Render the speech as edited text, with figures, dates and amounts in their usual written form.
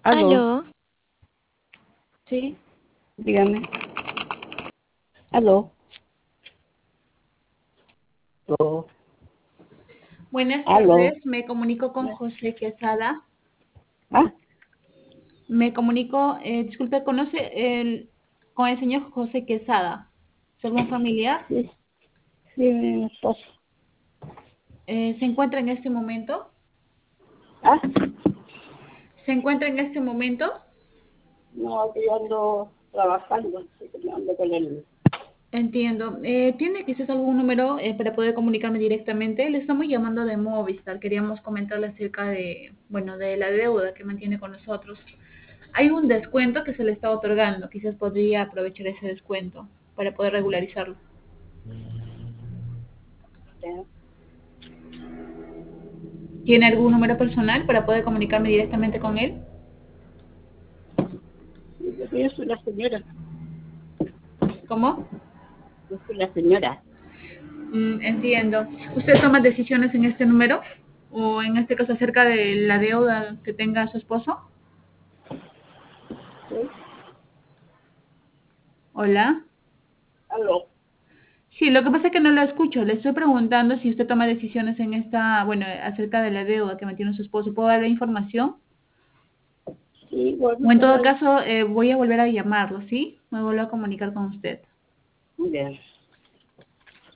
Aló, Aló, sí, dígame. Aló, aló, Buenas aló. tardes, me comunico con José Quesada. Ah, Disculpe, con el señor José Quesada? ¿Es algún familiar? sí, sí, mi esposo. ¿Se encuentra en este momento? Ah, ¿Se encuentra en este momento? no, aquí ando trabajando, así que no ando con él. Entiendo. ¿Tiene quizás algún número para poder comunicarme directamente? Le estamos llamando de Movistar. Queríamos comentarle acerca de la deuda que mantiene con nosotros. Hay un descuento que se le está otorgando. Quizás podría aprovechar ese descuento para poder regularizarlo. Ya. ¿Tiene algún número personal para poder comunicarme directamente con él? Yo soy la señora, ¿Cómo? yo soy la señora. Entiendo. ¿Usted toma decisiones en este número? ¿O en este caso acerca de la deuda que tenga su esposo? ¿Sí? Hola. Aló. Sí, lo que pasa es que no lo escucho. Le estoy preguntando si usted toma decisiones acerca de la deuda que mantiene su esposo. ¿Puedo darle información? Sí, bueno, O en está todo bien. caso, voy a volver a llamarlo, ¿sí? Me vuelvo a comunicar con usted. Muy bien.